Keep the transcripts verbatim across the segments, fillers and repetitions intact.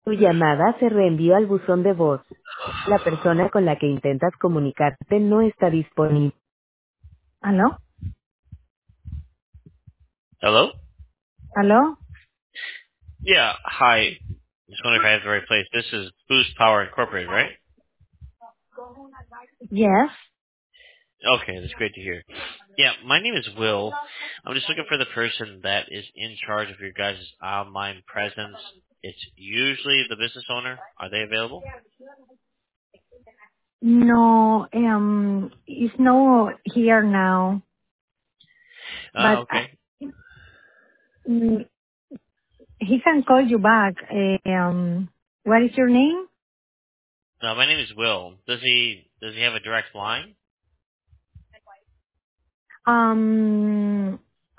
Tu llamada se reenvió al buzón de voz. La persona con la que intentas comunicarte no está disponible. ¿Aló? Hello? ¿Aló? Yeah, hi. Just wondering if I have the right place. This is Boost Power Incorporated, right? Yes. Okay, that's great to hear. Yeah, my name is Will. I'm just looking for the person that is in charge of your guys' online presence. It's usually the business owner. Are they available? No, um, it's no here now, Uh, but uh, okay. mm, he can call you back. Uh, Um, what is your name? No, my name is Will. Does he does he have a direct line? Um,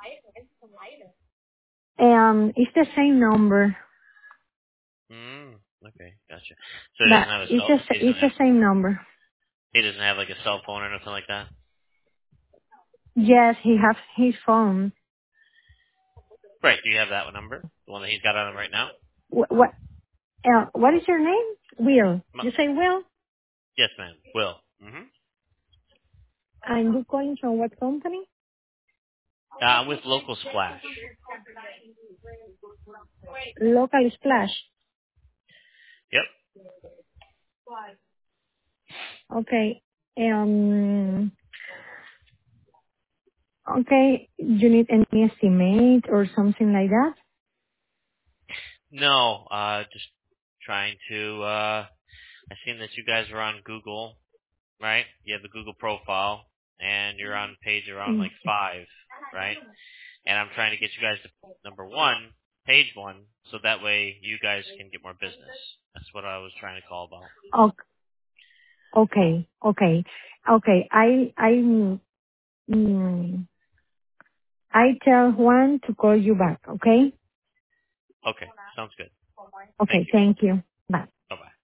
um, it's the same number, Mm, okay, gotcha. So he doesn't but have a it's cell. the He doesn't it's the have same number. he doesn't have like a cell phone or nothing like that. Yes, he has his phone. Right. Do you have that number? The one that he's got on him right now? What what, uh, what is your name? Will. M- You say Will? Yes, ma'am. Will. Mm-hmm. And you calling from what company? Uh, I'm with Local Splash. Local Splash. Yep. Okay. Um. Okay. You need any estimate or something like that? No, uh, just trying to, uh, I've seen that you guys are on Google, right? You have the Google profile, and you're on page around Mm. like five, right? And I'm trying to get you guys to number one, page one, so that way you guys can get more business. That's what I was trying to call about. Ok- Okay. Okay. Okay. I I mm, I tell Juan to call you back. Okay. Okay, sounds good. Thank Okay. you. Thank you. Bye. Bye-bye.